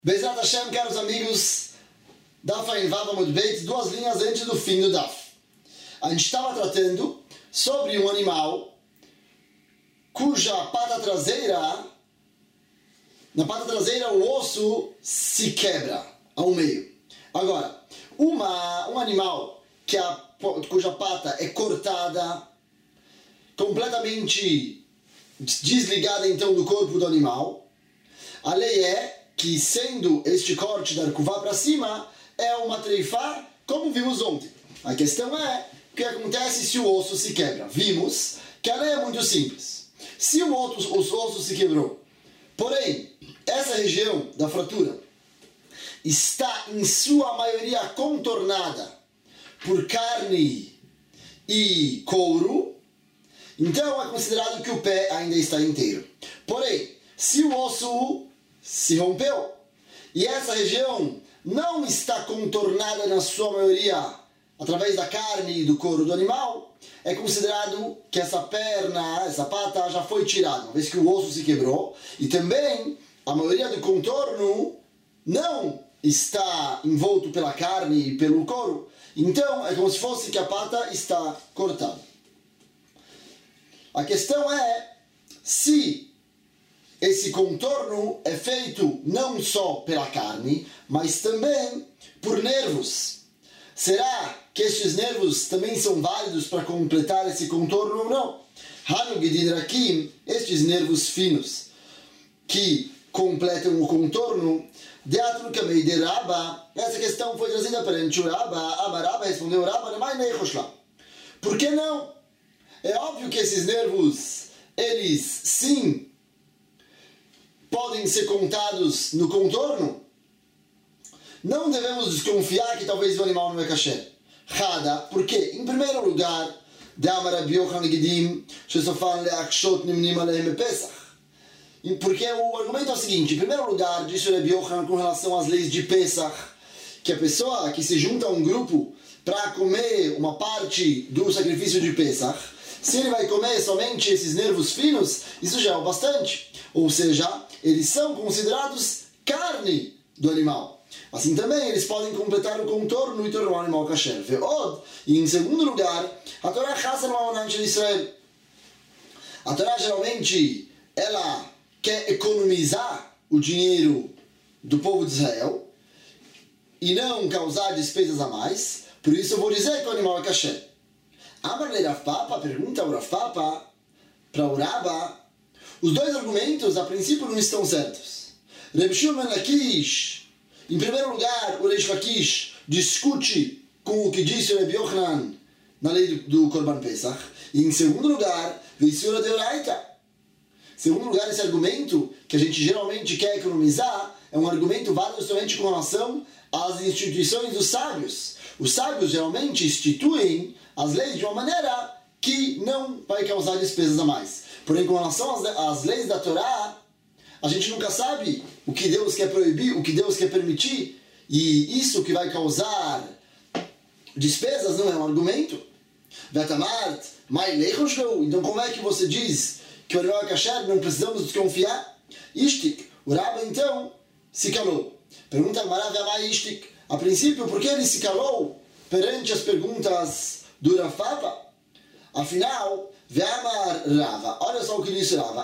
Bezrat Hashem, caros amigos, Daf Ayin Vav Amud Beit, 2 linhas antes do fim do Daf. A gente estava tratando sobre um animal cuja pata traseira, na pata traseira o osso se quebra ao meio. Agora, um animal cuja pata é cortada, completamente desligada então do corpo do animal, a lei é que, sendo este corte da arcuvá para cima, é uma treifá, como vimos ontem. A questão é o que acontece se o osso se quebra. Vimos que a lei é muito simples. Se o osso se quebrou, porém, essa região da fratura está, em sua maioria, contornada por carne e couro, então é considerado que o pé ainda está inteiro. Porém, se o osso se rompeu e essa região não está contornada na sua maioria através da carne e do couro do animal, é considerado que essa perna, essa pata já foi tirada, uma vez que o osso se quebrou, e também a maioria do contorno não está envolto pela carne e pelo couro, então é como se fosse que a pata está cortada. A questão é se esse contorno é feito não só pela carne, mas também por nervos. Será que estes nervos também são válidos para completar esse contorno ou não? Hanu Gidin Rakim, estes nervos finos que completam o contorno, Deatru Kamei de Rabba, essa questão foi trazida perante o Rabba. Amarabba respondeu: Rabba, por que não? É óbvio que esses nervos, eles sim podem ser contados no contorno. Não devemos desconfiar que talvez o animal não é kasher. Rada, por quê? Em primeiro lugar, porque o argumento é o seguinte: em primeiro lugar, disse o Rabi Yochanan com relação às leis de Pesach, que a pessoa que se junta a um grupo para comer uma parte do sacrifício de Pesach, se ele vai comer somente esses nervos finos, isso já é o bastante. Ou seja, eles são considerados carne do animal. Assim também eles podem completar o contorno e tornar o animal kasher. E em segundo lugar, a Torá de Israel. A Torá geralmente ela quer economizar o dinheiro do povo de Israel e não causar despesas a mais. Por isso eu vou dizer que o animal é kasher. Amarle Rav Papa, pergunta ao Rav Papa para o Rabba. Os dois argumentos, a princípio, não estão certos. Reb Shimon Lakish, em primeiro lugar, o Reish Lakish discute com o que disse o Rabi Yochanan na lei do Korban Pesach. E em segundo lugar, Veissura Deoraita. Em segundo lugar, esse argumento, que a gente geralmente quer economizar, é um argumento válido somente com relação às instituições dos sábios. Os sábios geralmente instituem as leis de uma maneira que não vai causar despesas a mais. Porém, com relação às leis da Torá, a gente nunca sabe o que Deus quer proibir, o que Deus quer permitir, e isso que vai causar despesas não é um argumento. Então como é que você diz que o animal é kasher, não precisamos desconfiar? Ishtik, o Rabba então se calou. Pergunta Marav Ishtik. A princípio, por que ele se calou perante as perguntas do Rav Papa? Afinal, Ve'amar Rava, olha só o que disse Rava.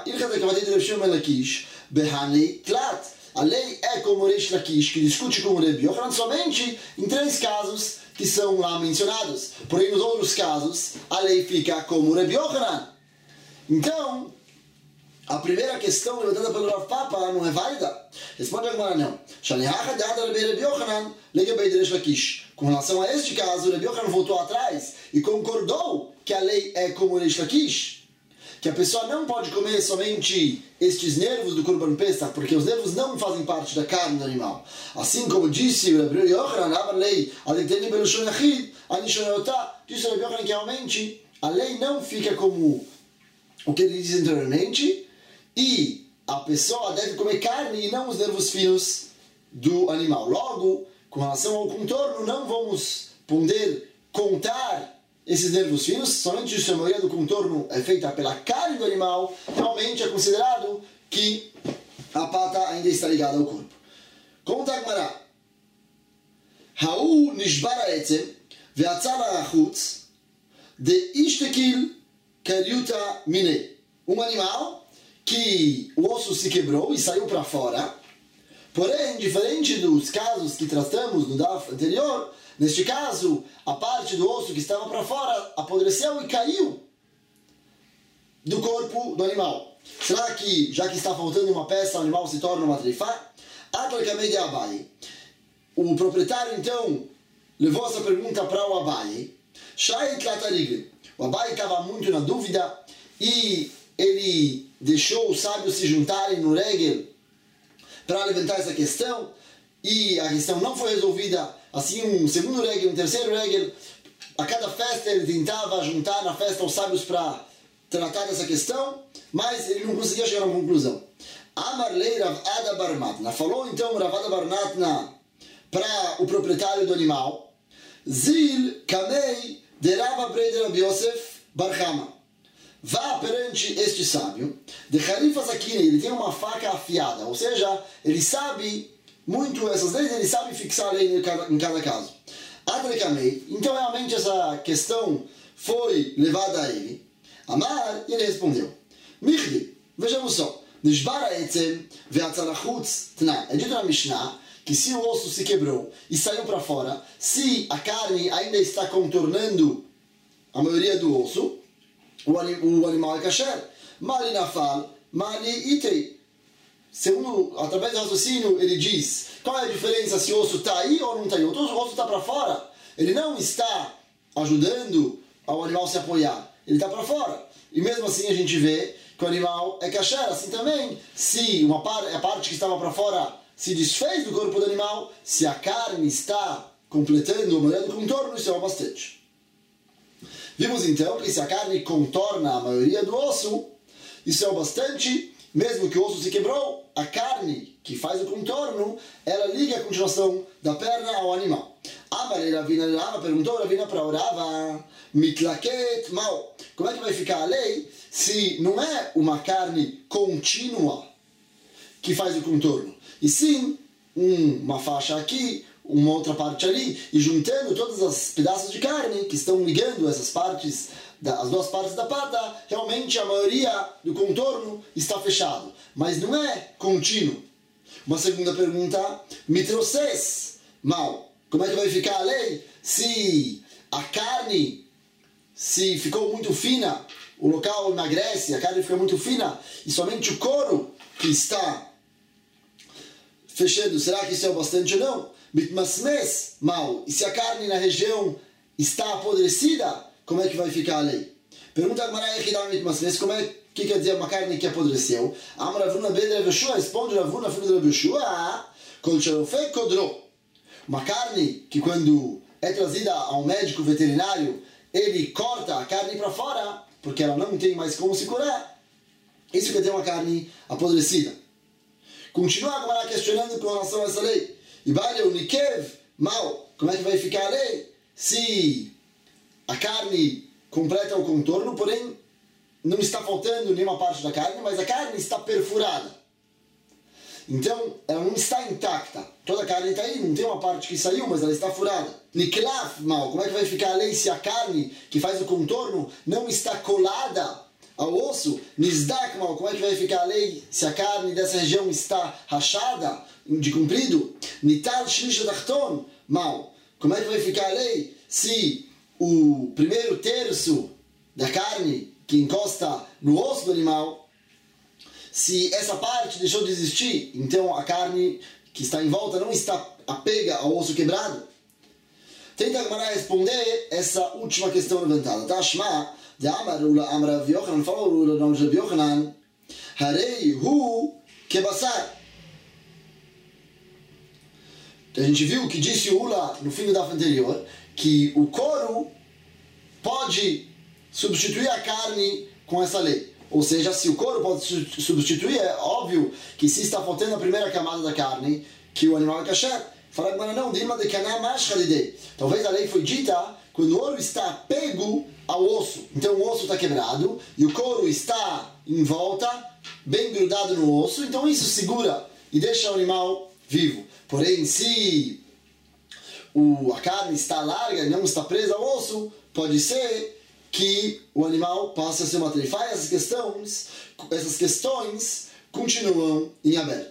A lei é como o Reish Lakish, que discute com o Rabi Yochanan somente em 3 casos que são lá mencionados. Porém, nos outros casos, a lei fica como o Rabi Yochanan. Então, a primeira questão levantada pelo Rav Papa não é válida? Responde agora não. Com relação a este caso, o Rabi Yochanan voltou atrás e concordou que a lei é como o Reish Lakish, que a pessoa não pode comer somente estes nervos do Korban Pesach, porque os nervos não fazem parte da carne do animal. Assim como disse o Rabi Yochanan, disse o Rabi Yochanan que realmente a lei não fica como o que ele disse anteriormente, e a pessoa deve comer carne e não os nervos finos do animal. Logo, com relação ao contorno, não vamos poder contar esses nervos finos, somente se a maioria do contorno é feita pela carne do animal, realmente é considerado que a pata ainda está ligada ao corpo. Com Gemara. Ha'u nishbar ha'etzem ve'atzal ha'achutz de ishtekil karyuta mine. Um animal que o osso se quebrou e saiu para fora. Porém, diferente dos casos que tratamos no DAF anterior, neste caso, a parte do osso que estava para fora apodreceu e caiu do corpo do animal. Será que, já que está faltando uma peça, o animal se torna uma treifá? Atlacamei de Abaye. O proprietário, então, levou essa pergunta para o Abaye. Shai Tlatarigle. O Abaye estava muito na dúvida e ele deixou os sábios se juntarem no Regel para levantar essa questão, e a questão não foi resolvida. Assim, um segundo Regel, um terceiro Regel, a cada festa ele tentava juntar na festa os sábios para tratar dessa questão, mas ele não conseguia chegar a uma conclusão. Amarlei Rav Ada bar Matna. Falou então Rav Ada bar Matna para o proprietário do animal. Zil Kamei de Rav Breder Rav Yosef bar Chama. Vá perante este sábio, de Khalifa Sakine, ele tem uma faca afiada, ou seja, ele sabe muito essas leis, ele sabe fixar a lei em cada caso. Adrekamei, então realmente essa questão foi levada a ele. Amar, e ele respondeu, Michli, vejamos só, Nishbar ha'etzem ve'atzal ha'chutz tna. É dito na Mishnah que se o osso se quebrou e saiu para fora, se a carne ainda está contornando a maioria do osso, o animal é kasher. Mali nafal, mali itei. Segundo, através do raciocínio, ele diz, qual é a diferença se o osso está aí ou não está aí? O osso está para fora. Ele não está ajudando ao animal se apoiar. Ele está para fora. E mesmo assim a gente vê que o animal é kasher. Assim também, se a parte que estava para fora se desfez do corpo do animal, se a carne está completando a maioria do contorno, isso é o bastante. Vimos então que se a carne contorna a maioria do osso, isso é o bastante, mesmo que o osso se quebrou, a carne que faz o contorno, ela liga a continuação da perna ao animal. Amarei Ravina Rava, perguntou Ravina para o Rava, mitlaket mal. Como é que vai ficar a lei se não é uma carne contínua que faz o contorno, e sim uma faixa aqui, uma outra parte ali, e juntando todos os pedaços de carne que estão ligando essas partes, as duas partes da pata, realmente a maioria do contorno está fechado, mas não é contínuo. Uma segunda pergunta, mitrocés, mal. Como é que vai ficar a lei se a carne, se ficou muito fina, o local emagrece, a carne fica muito fina, e somente o couro que está fechando, será que isso é o bastante ou não? Mitmasmes, mal. E se a carne na região está apodrecida, como é que vai ficar a lei? Pergunta a Gemara Yechidá mitmasmes, que quer dizer uma carne que apodreceu? Amar Ravuna ben Rav Yoshua, responde Ravuna, filho de Rav Yoshua, kol sherofei kodro. Uma carne que quando é trazida a um médico veterinário, ele corta a carne para fora, porque ela não tem mais como se curar. Isso quer dizer uma carne apodrecida. Continua a Gemara questionando com relação a essa lei. E vale o Nikev, mal. Como é que vai ficar a lei se a carne completa o contorno, porém não está faltando nenhuma parte da carne, mas a carne está perfurada. Então, ela não está intacta. Toda a carne está aí, não tem uma parte que saiu, mas ela está furada. Niklaf, mal. Como é que vai ficar a lei se a carne que faz o contorno não está colada ao osso? Nizdak, mal. Como é que vai ficar a lei se a carne dessa região está rachada, de comprido? Nital shlish dachton, mal. Como é que vai ficar a lei se o primeiro terço da carne que encosta no osso do animal, se essa parte deixou de existir, então a carne que está em volta não está apega ao osso quebrado? Tenta agora responder essa última questão levantada. Tashma de Amarula Amra Viochanan, falou o nome de Viochanan, Harei Hu Kebassar. A gente viu que disse o Ula no fim do daf anterior, que o couro pode substituir a carne com essa lei. Ou seja, se o couro pode substituir, é óbvio que se está faltando a primeira camada da carne, que o animal é kasher. Fala agora não, Dilma de Kaná Mashhalidei. Talvez a lei foi dita quando o ouro está apego ao osso. Então o osso está quebrado e o couro está em volta, bem grudado no osso. Então isso segura e deixa o animal vivo. Porém, se a carne está larga e não está presa ao osso, pode ser que o animal passe a ser uma treifa. Essas questões continuam em aberto.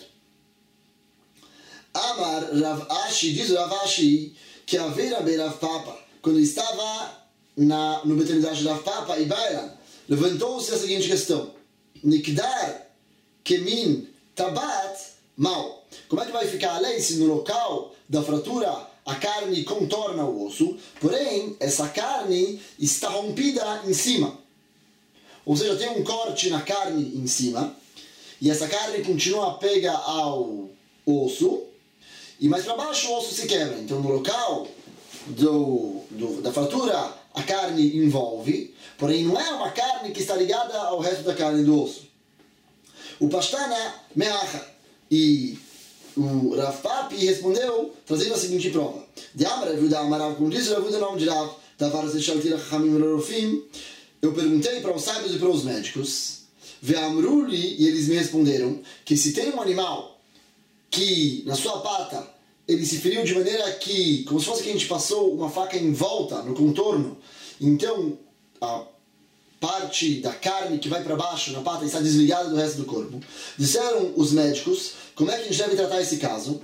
Amar Rav Ashi, diz Rav Ashi, que a Vera Rav Papa, quando estava no Betamigdash de Rav Papa e Bailan, levantou-se a seguinte questão: Nikdar Kemin Tabat Mal. Como é que vai ficar a lei se no local da fratura a carne contorna o osso, porém essa carne está rompida em cima? Ou seja, tem um corte na carne em cima e essa carne continua pega ao osso e mais para baixo o osso se quebra. Então no local da fratura a carne envolve, porém não é uma carne que está ligada ao resto da carne do osso. O Pashtana Meacha. E o Rav Papi respondeu trazendo a seguinte prova: de Amar Ravuda Amarav, como disse Ravuda, não de Rav, Tavaras e Shaltira Chachamim Rorofim. Eu perguntei para os sábios e para os médicos, Ve'amruli, e eles me responderam que se tem um animal que na sua pata ele se feriu de maneira que, como se fosse que a gente passou uma faca em volta, no contorno, então a parte da carne que vai para baixo na pata está desligada do resto do corpo. Disseram os médicos, como é que a gente deve tratar esse caso?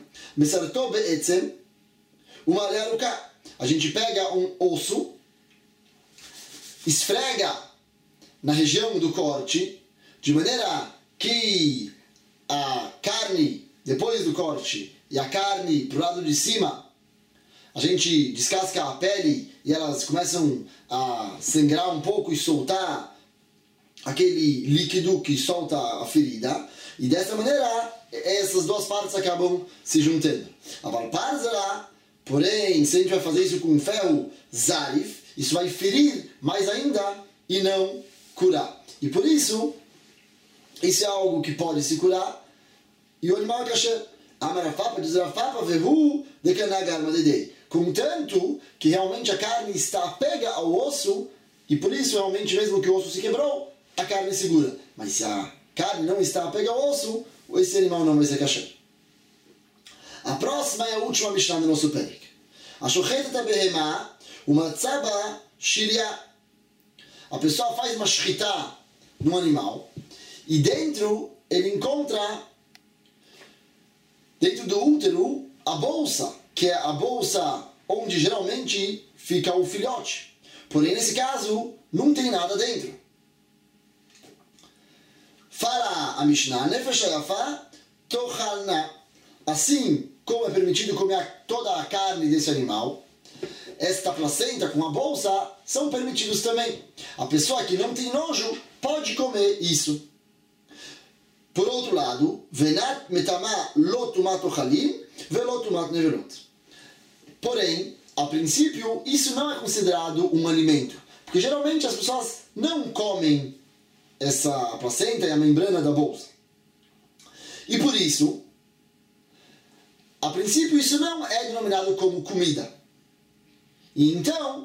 A gente pega um osso, esfrega na região do corte, de maneira que a carne, depois do corte, e a carne pro lado de cima, a gente descasca a pele e elas começam a sangrar um pouco e soltar aquele líquido que solta a ferida. E dessa maneira, essas duas partes acabam se juntando. Porém, se a gente vai fazer isso com ferro zarif, isso vai ferir mais ainda e não curar. E por isso, isso é algo que pode se curar e o animal é kasher. Amarafapa diz Rafapa vehu dekanagar madedei. Contanto que realmente a carne está pega ao osso e por isso realmente mesmo que o osso se quebrou, a carne segura. Mas se a carne não está pega ao osso, esse animal não vai ser kasher. A próxima é a última Mishnah do nosso Perek. A shochetet behemah umatzaba shirya. A pessoa faz uma shchita no animal e dentro ele encontra, dentro do útero, a bolsa, que é a bolsa onde geralmente fica o filhote. Porém, nesse caso, não tem nada dentro. Fala a Mishnah, Nefesh Yafa Tochalna. Assim como é permitido comer toda a carne desse animal, esta placenta com a bolsa são permitidos também. A pessoa que não tem nojo pode comer isso. Por outro lado, Venat Metama Lotumat Ochalim Velotumat Neverot. Porém, a princípio, isso não é considerado um alimento. Porque geralmente as pessoas não comem essa placenta e a membrana da bolsa. E por isso, a princípio, isso não é denominado como comida. E então,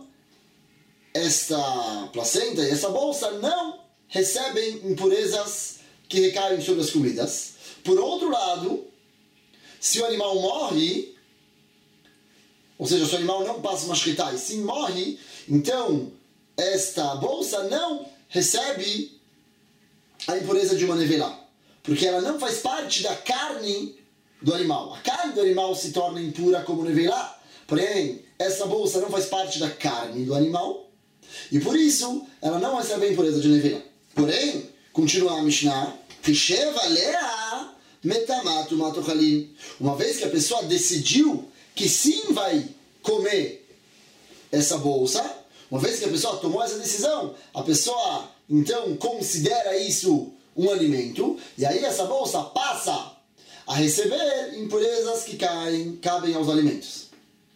esta placenta e essa bolsa não recebem impurezas que recaem sobre as comidas. Por outro lado, se o animal morre, ou seja, se o animal não passa uma shkita e sim morre, então esta bolsa não recebe a impureza de uma nevelá, porque ela não faz parte da carne do animal. A carne do animal se torna impura como nevelá, porém essa bolsa não faz parte da carne do animal e por isso ela não recebe a impureza de nevelá. Porém, continua a Mishnah, uma vez que a pessoa decidiu que sim vai comer essa bolsa, uma vez que a pessoa tomou essa decisão, a pessoa então considera isso um alimento, e aí essa bolsa passa a receber impurezas que cabem aos alimentos.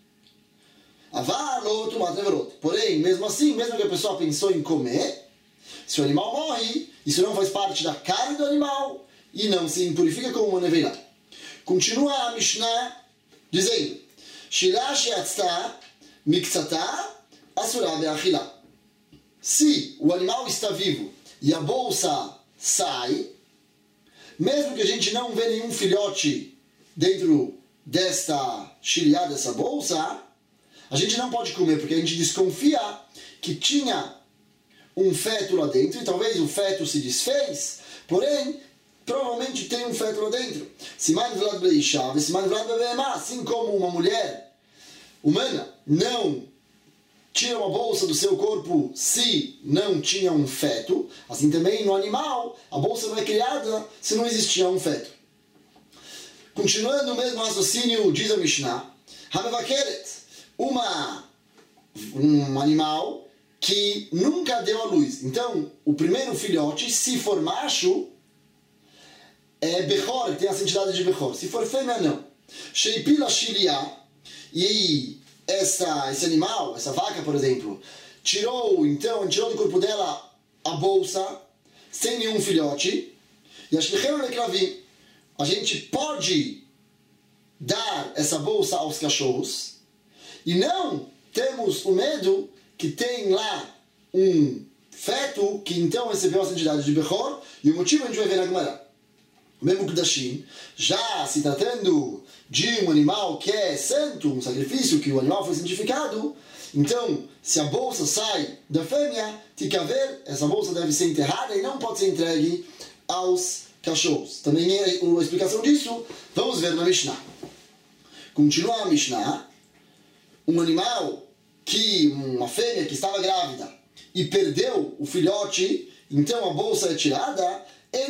Porém, mesmo assim, mesmo que a pessoa pensou em comer, se o animal morre, isso não faz parte da carne do animal e não se impurifica como uma neveirá. Continua a Mishnah dizendo: Shilash yatzta miktsata asura be'achila. Se o animal está vivo e a bolsa sai, mesmo que a gente não vê nenhum filhote dentro desta shiliá, dessa bolsa, a gente não pode comer, porque a gente desconfia que tinha um feto lá dentro, e talvez o feto se desfez, porém, provavelmente tem um feto lá dentro. Siman Vlad Bleishav, Siman Vlad Bebema, assim como uma mulher humana não tira uma bolsa do seu corpo se não tinha um feto, assim também no animal, a bolsa não é criada se não existia um feto. Continuando o mesmo raciocínio, diz a Mishnah, Hamevakeret, um animal que nunca deu à luz. Então, o primeiro filhote, se for macho, é Bechor, tem a santidade de Bechor. Se for fêmea, não. Sheipila Shiliá, e esse animal, essa vaca, por exemplo, tirou do corpo dela a bolsa, sem nenhum filhote, e a gente pode dar essa bolsa aos cachorros, e não temos o medo que tem lá um feto que então recebeu a santidade de Bechor, e o motivo a gente vai ver na Gemara. Mesmo Kudashim, já se tratando de um animal que é santo, um sacrifício que o animal foi santificado, então, se a bolsa sai da fêmea, tem que haver, essa bolsa deve ser enterrada e não pode ser entregue aos cachorros. Também é a explicação disso, vamos ver na Mishnah. Continua a Mishnah, um animal uma fêmea que estava grávida e perdeu o filhote, então a bolsa é tirada,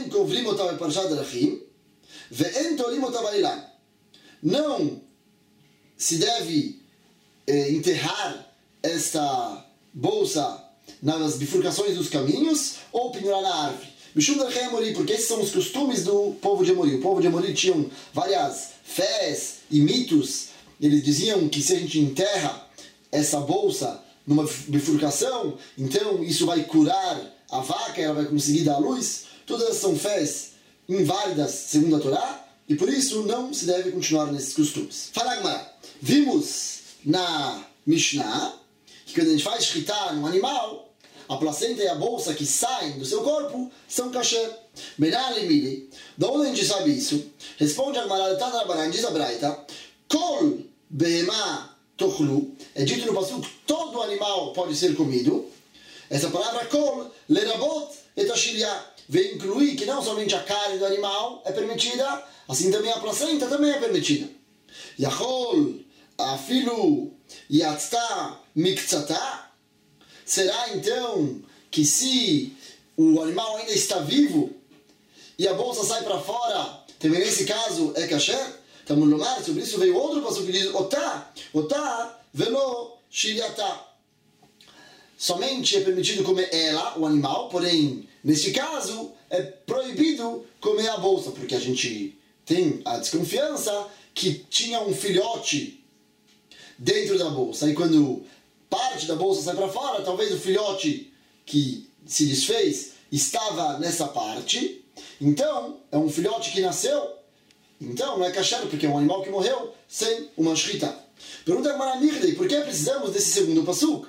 não se deve enterrar esta bolsa nas bifurcações dos caminhos ou pendurar na árvore. Porque esses são os costumes do povo de Emori. O povo de Emori tinham várias fés e mitos. Eles diziam que se a gente enterra essa bolsa numa bifurcação, então isso vai curar a vaca, ela vai conseguir dar a luz. Todas são fés inválidas segundo a Torá, e por isso não se deve continuar nesses costumes. Fala, Gemara. Vimos na Mishnah que quando a gente faz shritá num animal, a placenta e a bolsa que saem do seu corpo são kasher. Benalimili. Da onde a gente sabe isso? Responde a Gemara, diz a Braita, Kol behemah tochlu, é dito no pasuk, todo animal pode ser comido. Essa palavra kol, lerabot et ashiliá, vem incluir que não somente a carne do animal é permitida, assim também a placenta também é permitida. Yachol, afilu, yatzta, miktzata. Será então que se o animal ainda está vivo e a bolsa sai para fora, também nesse caso é kasher? Então, sobre isso veio outro passo que diz otá, velo, shiliatá. Somente é permitido comer ela, o animal, porém, neste caso, é proibido comer a bolsa, porque a gente tem a desconfiança que tinha um filhote dentro da bolsa. E quando parte da bolsa sai para fora, talvez o filhote que se desfez estava nessa parte. Então, é um filhote que nasceu, então não é kasher, porque é um animal que morreu sem uma shrita. Pergunta para Mirdei, por que precisamos desse segundo pasuk?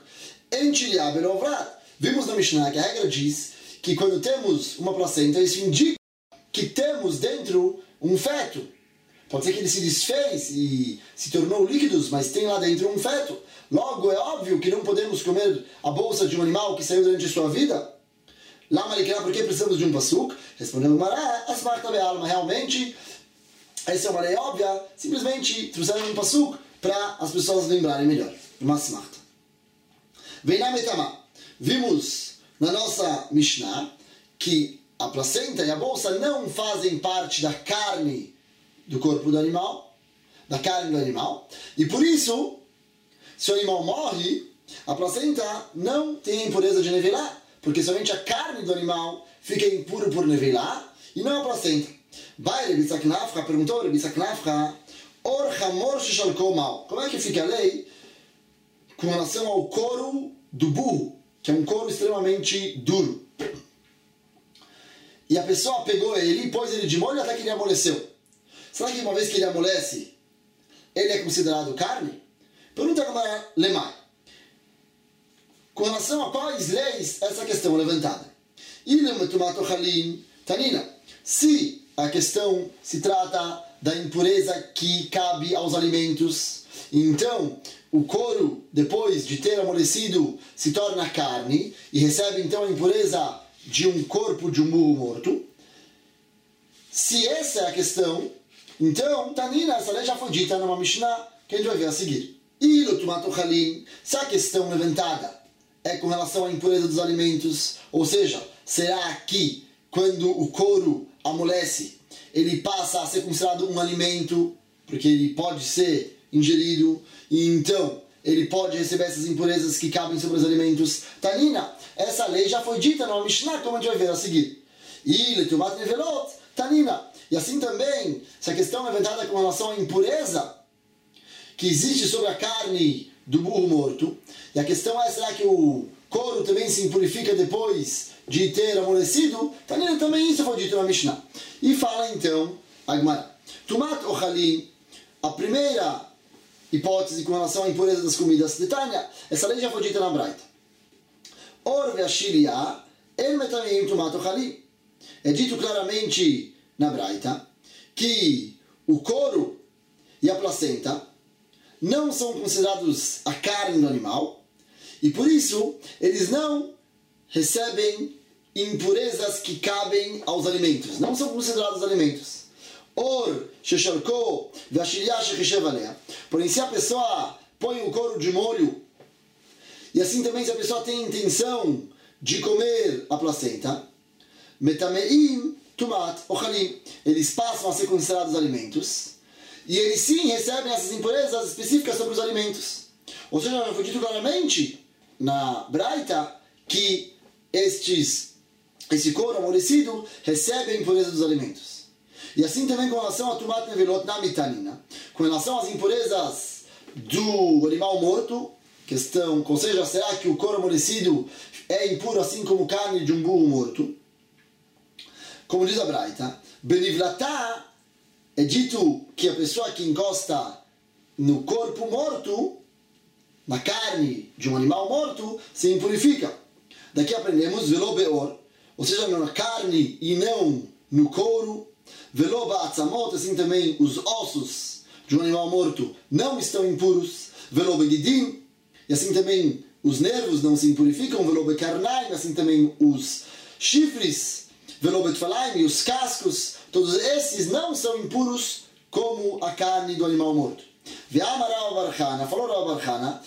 Vimos na Mishnah que a regra diz que quando temos uma placenta, isso indica que temos dentro um feto. Pode ser que ele se desfez e se tornou líquidos, mas tem lá dentro um feto. Logo, é óbvio que não podemos comer a bolsa de um animal que saiu durante a sua vida. Lama Likra, por que precisamos de um pasuk? Respondendo Mará, Asmarta Be'alma. Realmente, essa é uma lei óbvia, simplesmente trouxeram um pasuk para as pessoas lembrarem melhor. Uma Asmarta. Vimos na nossa Mishnah que a placenta e a bolsa não fazem parte da carne do corpo do animal, da carne do animal, e por isso, se o animal morre, a placenta não tem a impureza de nevilá, porque somente a carne do animal fica impuro por nevilá, e não a placenta. Vai, Rebi Tzaknafra, perguntou Rebi Tzaknafra, como é que fica a lei com relação ao couro do burro, que é um couro extremamente duro. E a pessoa pegou ele e pôs ele de molho até que ele amoleceu. Será que uma vez que ele amolece, ele é considerado carne? Pergunta como é Lemai. Com relação a quais leis essa questão é levantada? Tanina, se a questão se trata da impureza que cabe aos alimentos. Então, o couro, depois de ter amolecido, se torna carne e recebe então a impureza de um corpo de um burro morto. Se essa é a questão, então, Tanina, essa lei já foi dita numa Mishnah que a gente vai ver a seguir. Se a questão levantada é com relação à impureza dos alimentos, ou seja, será que quando o couro amolece, ele passa a ser considerado um alimento, porque ele pode ser ingerido, e então ele pode receber essas impurezas que cabem sobre os alimentos. Tanina, essa lei já foi dita no Mishnah, como a gente vai ver a seguir. E letumat nevelot, Tanina. E assim também, se a questão é levantada com relação à impureza que existe sobre a carne do burro morto, e a questão é, será que o couro também se impurifica depois de ter amolecido? Tanina, também isso foi dito na Mishnah. E fala então a Gemara. Tumat ochalim, a primeira hipótese com relação à impureza das comidas de Tânia, essa lei já foi dita na Braita. Or ve'ashiria el metameim tumat ochalim. É dito claramente na Braita que o couro e a placenta não são considerados a carne do animal e por isso eles não recebem impurezas que cabem aos alimentos, não são considerados alimentos. Or shesharko ve'ashiria shechishev alea. Porém, se a pessoa põe o couro de molho e assim também se a pessoa tem intenção de comer a placenta, metameim tumat ochalim, eles passam a ser considerados alimentos e eles sim recebem essas impurezas específicas sobre os alimentos. Ou seja, já foi dito claramente na Braita que esse couro amolecido recebe a impureza dos alimentos. E assim também com relação a tumat nevelot na mitanina, com relação às impurezas do animal morto, questão, ou seja, será que o couro amolecido é impuro assim como carne de um burro morto? Como diz a Braita, benivlatá, é dito que a pessoa que encosta no corpo morto, na carne de um animal morto, se impurifica. Daqui aprendemos velo beor, ou seja, na carne e não no couro. Velo ba'atzamot, assim também os ossos de um animal morto não estão impuros. Velo begidim, e assim também os nervos não se impurificam. Velo bekarnaim, assim também os chifres. Velo betfalaim, e os cascos, todos esses não são impuros como a carne do animal morto. Falou Rav Barchana,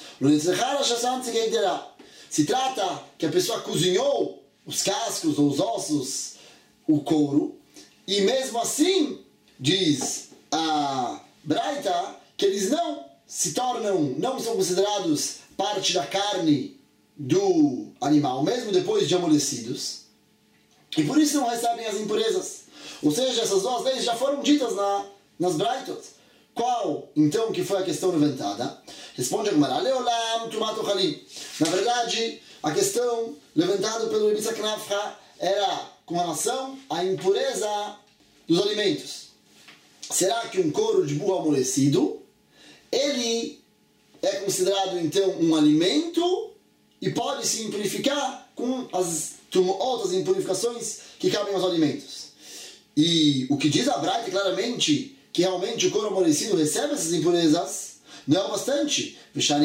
se trata que a pessoa cozinhou os cascos ou os ossos, o couro, e mesmo assim, diz a Braita, que eles não são considerados parte da carne do animal, mesmo depois de amolecidos, e por isso não recebem as impurezas. Ou seja, essas duas leis já foram ditas nas Braitot. Qual, então, que foi a questão levantada? Responde a Gemara, Leolam tumat ochalim. Na verdade, a questão levantada pelo Rebbe Yitzhak Nafra era com relação à impureza dos alimentos. Será que um couro de burro amolecido, ele é considerado, então, um alimento e pode se impurificar com as outras impurificações que cabem aos alimentos? E o que diz a Braita claramente que realmente o couro amolecido recebe essas impurezas, não é o bastante.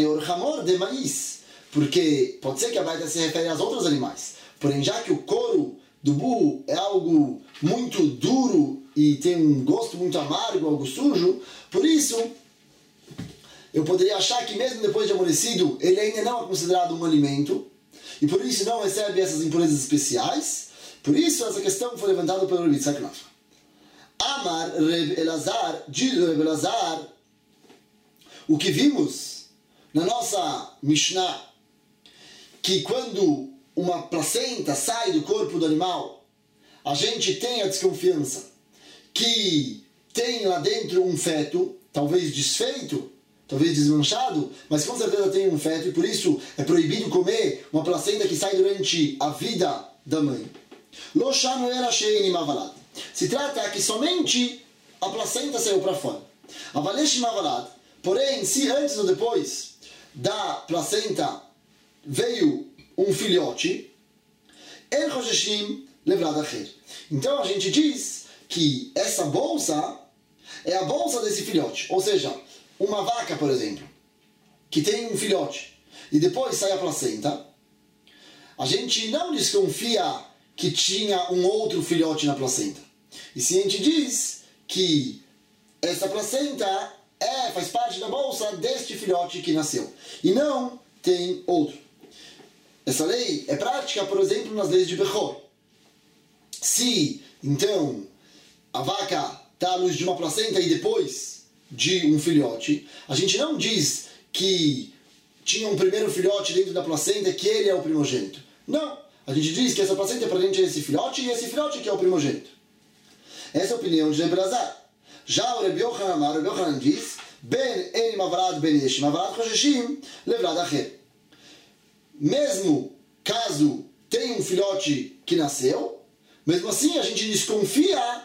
Porque pode ser que a Braita se refere aos outros animais. Porém, já que o couro do burro é algo muito duro e tem um gosto muito amargo, algo sujo, por isso eu poderia achar que mesmo depois de amolecido, ele ainda não é considerado um alimento, e por isso não recebe essas impurezas especiais. Por isso essa questão foi levantada pelo Rebbe Yitzhak Nafra. Amar Reb Elazar, diz Reb Elazar, o que vimos na nossa Mishnah, que quando uma placenta sai do corpo do animal, a gente tem a desconfiança que tem lá dentro um feto, talvez desfeito, talvez desmanchado, mas com certeza tem um feto, e por isso é proibido comer uma placenta que sai durante a vida da mãe. Lo shanu era she'enim avalad. Se trata que somente a placenta saiu para fora. Avaleshim avalad. Porém, se antes ou depois da placenta veio um filhote, el chosheshim levrad acher. Então a gente diz que essa bolsa é a bolsa desse filhote. Ou seja, uma vaca, por exemplo, que tem um filhote e depois sai a placenta, a gente não desconfia que tinha um outro filhote na placenta. E se a gente diz que essa placenta faz parte da bolsa deste filhote que nasceu e não tem outro. Essa lei é prática, por exemplo, nas leis de Bechor. Se, então, a vaca está à luz de uma placenta e depois de um filhote, a gente não diz que tinha um primeiro filhote dentro da placenta, que ele é o primogênito. Não. A gente diz que essa placenta é presente a esse filhote e esse filhote que é o primogênito. Essa é a opinião de Elazar. Já o Rabi Yochanan diz, Ben en mavrad ben yesh mavrad chosheshim levrad acher. Mesmo caso tenha um filhote que nasceu, mesmo assim a gente desconfia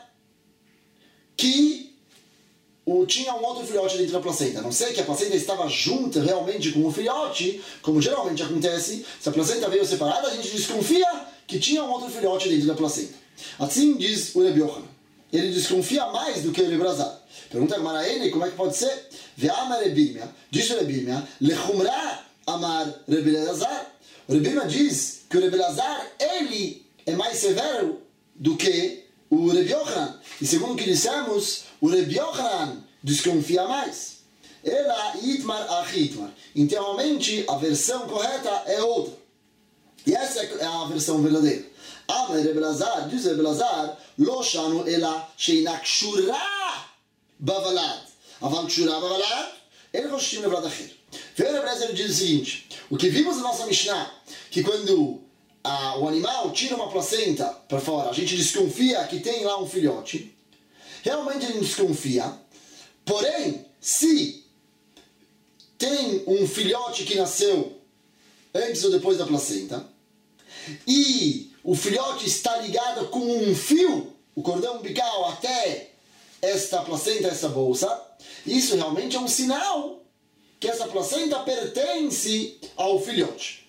que tinha um outro filhote dentro da placenta. A não ser que a placenta estava junta realmente com o filhote, como geralmente acontece, se a placenta veio separada, a gente desconfia que tinha um outro filhote dentro da placenta. Assim diz o Rabi Yochanan. Ele desconfia mais do que o Elazar. Pergunta a Maraene, como é que pode ser? Ve'amar Rebirmia, diz o Rebirmia, lechumra amar Rebbe Elazar. O Rebirmia diz que o Rebbe Elazar, ele é mais severo do que o Rabi Yochanan. E segundo o que dissemos, o Rabi Yochanan desconfia mais. Ela itmar achitmar. Então, realmente, a versão correta é outra. E essa é a versão verdadeira. Amar Rebbe Elazar, diz o Rebbe Elazar, lo shanu ela sheina kshura bavalad. Aval kshura bavalad, ele roshim levrad acher. O Rebbe Elazar diz o seguinte, o que vimos na nossa Mishnah, que quando o animal tira uma placenta para fora, a gente desconfia que tem lá um filhote, realmente a gente desconfia, porém, se tem um filhote que nasceu antes ou depois da placenta, e o filhote está ligado com um fio, o cordão umbilical, até esta placenta, essa bolsa, isso realmente é um sinal que essa placenta pertence ao filhote.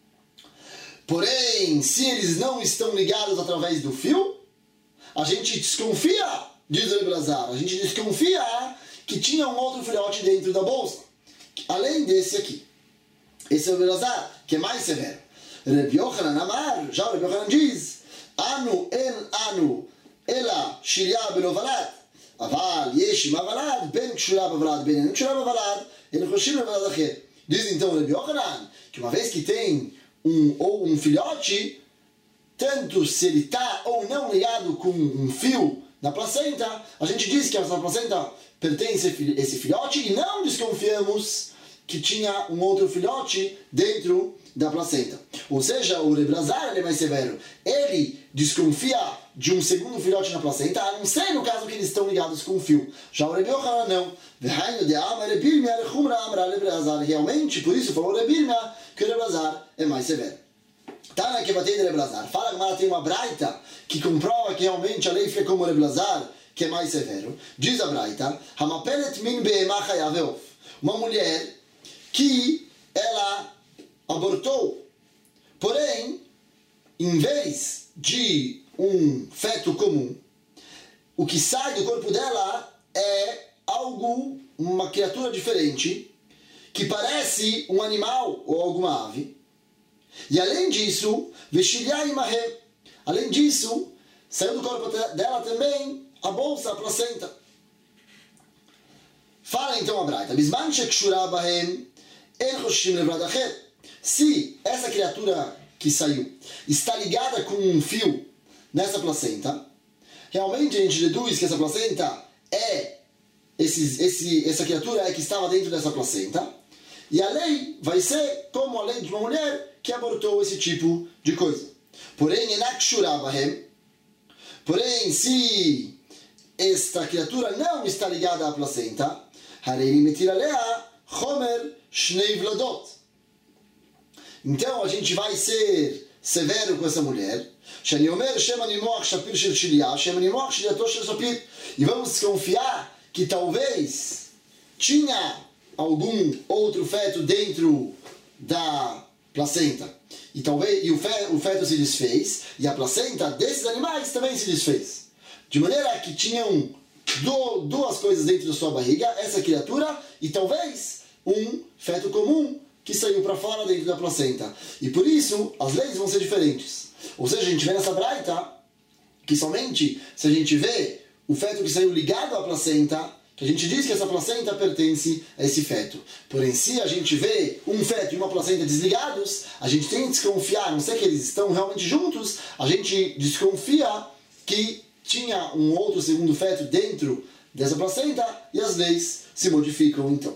Porém, se eles não estão ligados através do fio, a gente desconfia, diz o Elazar, a gente desconfia que tinha um outro filhote dentro da bolsa, além desse aqui. Esse é o Elazar, que é mais severo. Rabi Yochanan Amar, já o Rabi Yochanan diz, Anu en anu ela shilya belovalad, aval yesh mavalad, ben kshura bavalad, ben en kshura bavalad, ele choshim levalad acher. Diz então o Rabi Yochanan que uma vez que tem um filhote, tanto se ele está ou não ligado com um fio na placenta, a gente diz que essa placenta pertence a esse filhote e não desconfiamos que tinha um outro filhote dentro da placenta. Ou seja, o Rebbe Elazar é mais severo. Ele desconfia de um segundo filhote na placenta, a não ser no caso que eles estão ligados com um fio. Já o Rabi Yochanan não. Realmente, por isso falou o Rebirmia que o Rebbe Elazar é mais severo. Tá na que batei do Rebbe Elazar. Fala que agora tem uma braita que comprova que realmente a lei fica como o Rebbe Elazar, que é mais severo. Diz a braita, Hamapelet min be'emah chayav. Uma mulher que ela abortou, porém, em vez de um feto comum, o que sai do corpo dela é algo, uma criatura diferente, que parece um animal ou alguma ave. E além disso, além disso, saiu do corpo dela também a bolsa, a placenta. Fala então a braita, se essa criatura que saiu está ligada com um fio nessa placenta, realmente a gente deduz que essa placenta essa criatura é que estava dentro dessa placenta, e a lei vai ser como a lei de uma mulher que abortou esse tipo de coisa. Porém, se esta criatura não está ligada à placenta, então a gente vai ser severo com essa mulher, e vamos desconfiar que talvez tinha algum outro feto dentro da placenta, e o feto se desfez, e a placenta desses animais também se desfez, de maneira que tinham duas coisas dentro da sua barriga, essa criatura e talvez um feto comum que saiu para fora dentro da placenta. E por isso, as leis vão ser diferentes. Ou seja, a gente vê nessa braita que somente se a gente vê o feto que saiu ligado à placenta, que a gente diz que essa placenta pertence a esse feto. Porém, se a gente vê um feto e uma placenta desligados, a gente tem que desconfiar, a não ser que eles estão realmente juntos, a gente desconfia que tinha um outro segundo feto dentro dessa placenta e as leis se modificam então.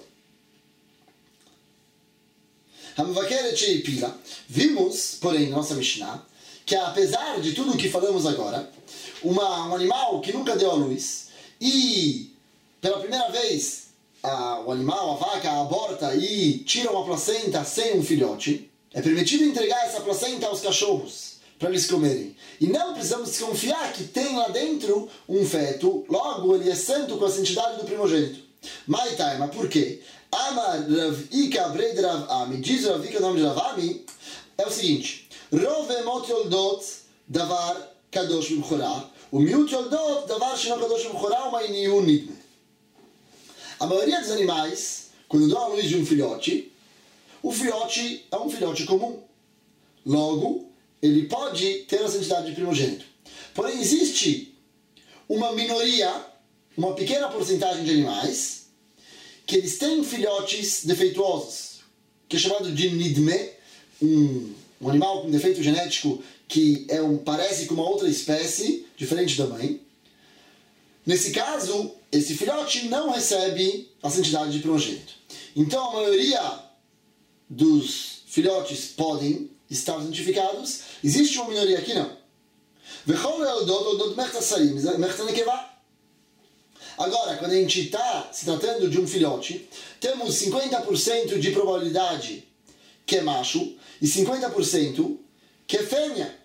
Vimos, porém, na nossa Mishnah, que apesar de tudo o que falamos agora, um animal que nunca deu à luz e pela primeira vez o animal, a vaca, aborta e tira uma placenta sem um filhote, é permitido entregar essa placenta aos cachorros para eles comerem. E não precisamos desconfiar que tem lá dentro um feto, logo ele é santo com a santidade do primogênito. Mas por quê? Amar Rav Ika Breid Rav Ami, diz Rav Ika o nome de Rav Ami, é o seguinte: Rove Mot Yoldot Davar Kadosh B'Chorah, o Miut Yoldot Davar Shino Kadosh B'Chorah, uma Iniu Nidme. A maioria dos animais, quando dão a luz de um filhote, o filhote é um filhote comum. Logo, ele pode ter a santidade de primogênito. Porém, existe uma minoria, uma pequena porcentagem de animais, que eles têm filhotes defeituosos, que é chamado de nidme, um animal com defeito genético que parece com uma outra espécie, diferente da mãe. Nesse caso, esse filhote não recebe a santidade de primogênito. Então, a maioria dos filhotes podem estar santificados. Existe uma minoria que não. Agora, quando a gente está se tratando de um filhote, temos 50% de probabilidade que é macho e 50% que é fêmea.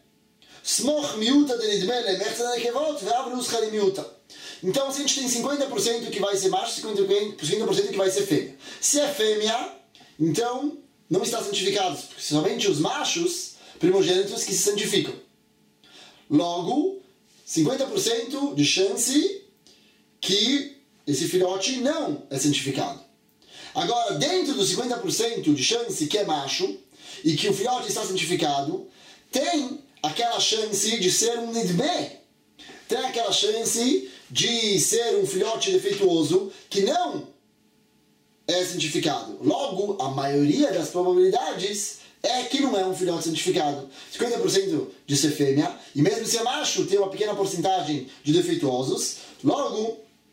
Então, se a gente tem 50% que vai ser macho e 50% que vai ser fêmea. Se é fêmea, então não está santificado, porque somente os machos primogênitos que se santificam. Logo, 50% de chance que esse filhote não é santificado. Agora, dentro dos 50% de chance que é macho e que o filhote está santificado, tem aquela chance de ser um nidme, tem aquela chance de ser um filhote defeituoso que não é santificado. Logo, a maioria das probabilidades é que não é um filhote santificado. 50% de ser fêmea, e mesmo se é macho, tem uma pequena porcentagem de defeituosos. Logo,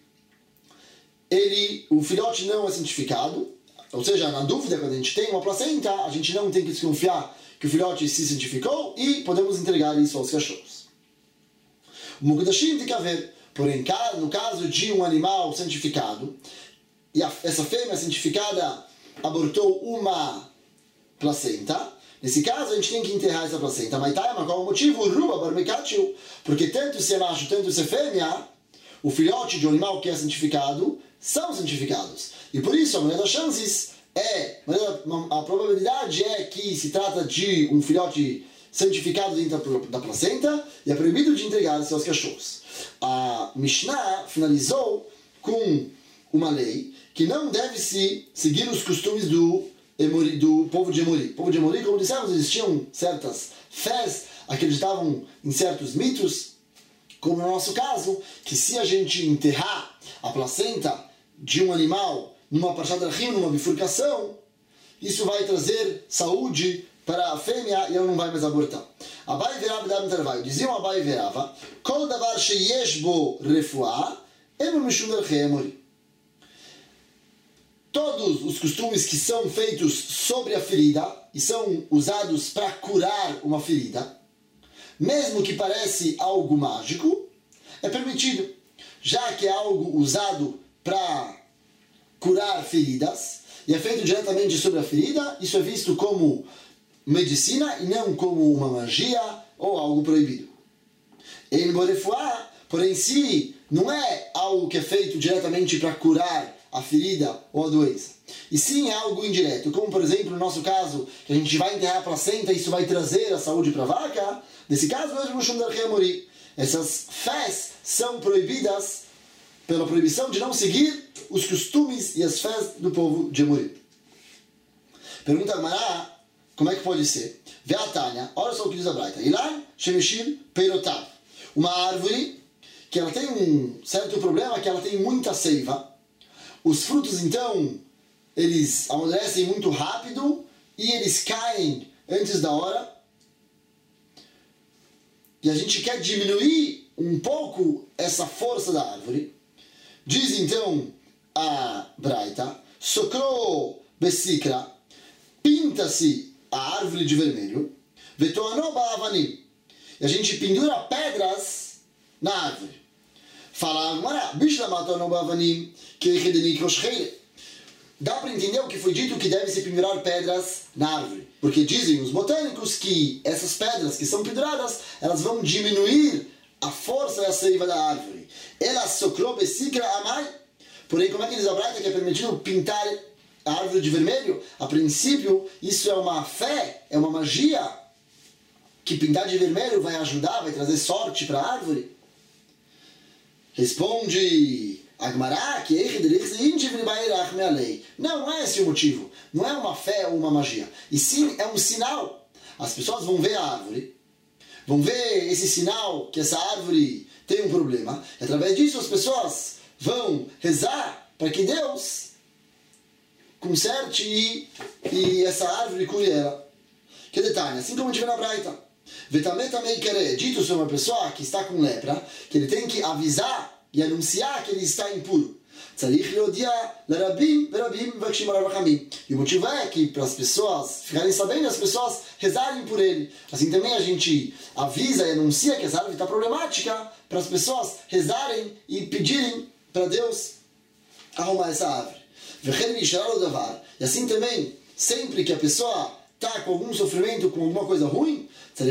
o filhote não é santificado. Ou seja, na dúvida, quando a gente tem uma placenta, a gente não tem que desconfiar que o filhote se santificou e podemos entregar isso aos cachorros. O Mukdashim tem que haver, porém, no caso de um animal santificado, e essa fêmea santificada abortou uma placenta, nesse caso a gente tem que enterrar essa placenta. Mas qual é o motivo? Ruba barmekatiu, porque tanto se é macho, tanto se é fêmea, o filhote de um animal que é santificado são santificados. E por isso a maioria das chances a probabilidade é que se trata de um filhote santificado dentro da placenta e é proibido de entregar isso aos cachorros. A Mishnah finalizou com uma lei que não deve-se seguir os costumes do povo de Emori. O povo de Emori, como dissemos, existiam certas fés, acreditavam em certos mitos, como no nosso caso, que se a gente enterrar a placenta de um animal numa parshada rim, numa bifurcação, isso vai trazer saúde para a fêmea e ela não vai mais abortar. Abai verava da intervalo. Diziam Abai verava, kol davar sheyesh bo refuah, eno mishum derchei Emori. Todos os costumes que são feitos sobre a ferida e são usados para curar uma ferida, mesmo que parece algo mágico, é permitido, já que é algo usado para curar feridas e é feito diretamente sobre a ferida, isso é visto como medicina e não como uma magia ou algo proibido. Em Borefuá, porém, si não é algo que é feito diretamente para curar a ferida ou a doença, e sim é algo indireto, como por exemplo no nosso caso, que a gente vai enterrar a placenta e isso vai trazer a saúde para a vaca. Nesse caso mesmo, essas fés são proibidas pela proibição de não seguir os costumes e as fés do povo de Amorim. Pergunta a Mará, como é que pode ser? Veatanya, olha só o que diz a Braita. Ilan shemeshil peirotav. Uma árvore que ela tem um certo problema, que ela tem muita seiva. Os frutos, então, eles amadurecem muito rápido e eles caem antes da hora. E a gente quer diminuir um pouco essa força da árvore. Diz então a Braita, Socro Bessikra, pinta-se a árvore de vermelho, Vetoano Ba'avanim, e a gente pendura pedras na árvore. Fala Agmará, Bishlamato Ba'avanim, Keichedeni Koshcheire. Dá para entender o que foi dito que deve se pendurar pedras na árvore. Porque dizem os botânicos que essas pedras que são penduradas, elas vão diminuir a força e a seiva da árvore. Ela socrou besikra amai. Porém, como é que diz a Braita que é permitido pintar a árvore de vermelho? A princípio, isso é uma fé, é uma magia, que pintar de vermelho vai ajudar, vai trazer sorte para a árvore. Responde Agmará, que não é esse o motivo. Não é uma fé ou uma magia. E sim, é um sinal. As pessoas vão ver a árvore, vão ver esse sinal que essa árvore tem um problema. E através disso as pessoas vão rezar para que Deus conserte e essa árvore cure ela. Que detalhe, assim como a gente vê na Braita. Vetamei querer, dito sobre uma pessoa que está com lepra, que ele tem que avisar e anunciar que ele está impuro. E o motivo é que para as pessoas ficarem sabendo, as pessoas rezarem por ele. Assim também a gente avisa e anuncia que essa árvore está problemática para as pessoas rezarem e pedirem para Deus arrumar essa árvore. E assim também, sempre que a pessoa está com algum sofrimento, com alguma coisa ruim,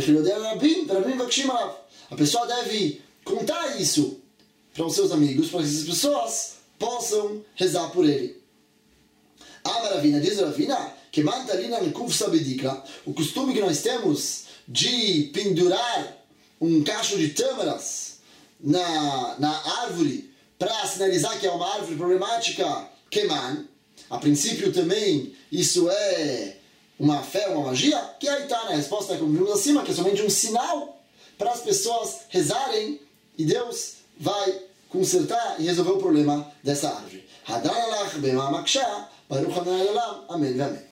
a pessoa deve contar isso para os seus amigos, para que as pessoas possam rezar por ele. A Maravina, diz a Ravina, que mantalina nkufsa bedikra, o costume que nós temos de pendurar um cacho de tâmaras na árvore para sinalizar que é uma árvore problemática, keman, a princípio também isso é uma fé, uma magia, que aí está na resposta como vimos acima, que é somente um sinal para as pessoas rezarem e Deus vai consertar e resolver o problema dessa árvore. Hadran alach bema maksha, baruch Adonai olam, amém.